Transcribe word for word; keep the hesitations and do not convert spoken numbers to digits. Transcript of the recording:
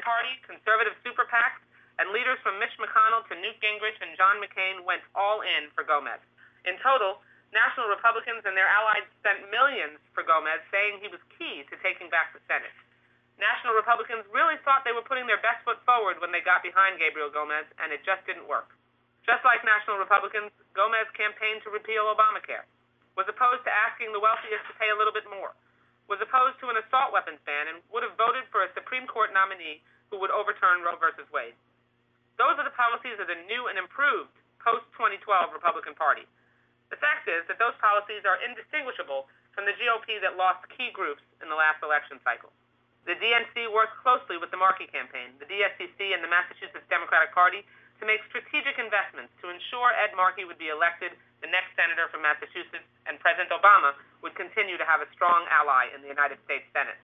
Republican Party, conservative super PACs, and leaders from Mitch McConnell to Newt Gingrich and John McCain went all in for Gomez. In total, national Republicans and their allies spent millions for Gomez, saying he was key to taking back the Senate. National Republicans really thought they were putting their best foot forward when they got behind Gabriel Gomez, and it just didn't work. Just like national Republicans, Gomez campaigned to repeal Obamacare, was opposed to asking the wealthiest to pay a little bit more, was opposed to an assault weapons ban, and would have voted for a Supreme Court nominee who would overturn Roe versus Wade. Those are the policies of the new and improved post twenty twelve Republican Party. The fact is that those policies are indistinguishable from the G O P that lost key groups in the last election cycle. The D N C worked closely with the Markey campaign, the D S C C, and the Massachusetts Democratic Party to make strategic investments to ensure Ed Markey would be elected the next senator from Massachusetts, and President Obama would continue to have a strong ally in the United States Senate.